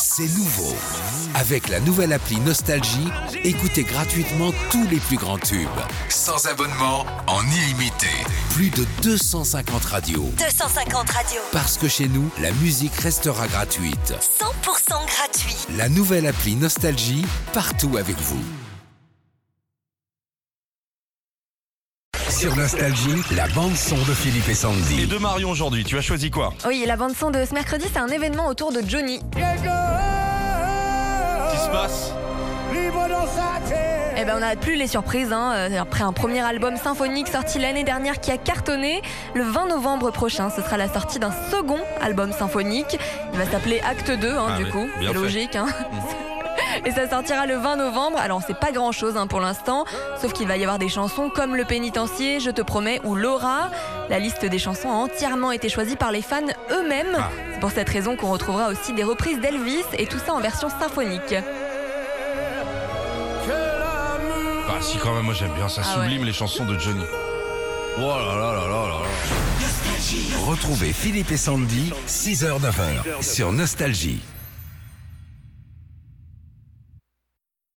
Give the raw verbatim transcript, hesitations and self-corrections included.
C'est nouveau. Avec la nouvelle appli Nostalgie, écoutez gratuitement tous les plus grands tubes. Sans abonnement, en illimité. Plus de deux cent cinquante radios. deux cent cinquante radios. Parce que chez nous, la musique restera gratuite. cent pour cent gratuit. La nouvelle appli Nostalgie, partout avec vous. Sur Nostalgie, la bande-son de Philippe et Sandy. Et de Marion aujourd'hui, tu as choisi quoi? Oui, la bande-son de ce mercredi, c'est un événement autour de Johnny. Qu'est-ce qui se passe? Eh ben, on n'a plus les surprises, hein. Après un premier album symphonique sorti l'année dernière qui a cartonné, le vingt novembre prochain, ce sera la sortie d'un second album symphonique. Il va s'appeler Acte deux, hein, Ah du oui, coup, bien c'est fait. logique. Hein. Et ça sortira le vingt novembre. Alors c'est pas grand chose hein, pour l'instant, sauf qu'il va y avoir des chansons comme Le Pénitencier, Je te promets ou Laura. La liste des chansons a entièrement été choisie par les fans eux-mêmes. Ah. C'est pour cette raison qu'on retrouvera aussi des reprises d'Elvis et tout ça en version symphonique. Ah si, quand même, moi j'aime bien, ça Ah sublime ouais. les chansons de Johnny. Oh là là là là là là. Retrouvez Philippe et Sandy, six heures neuf heures, sur Nostalgie.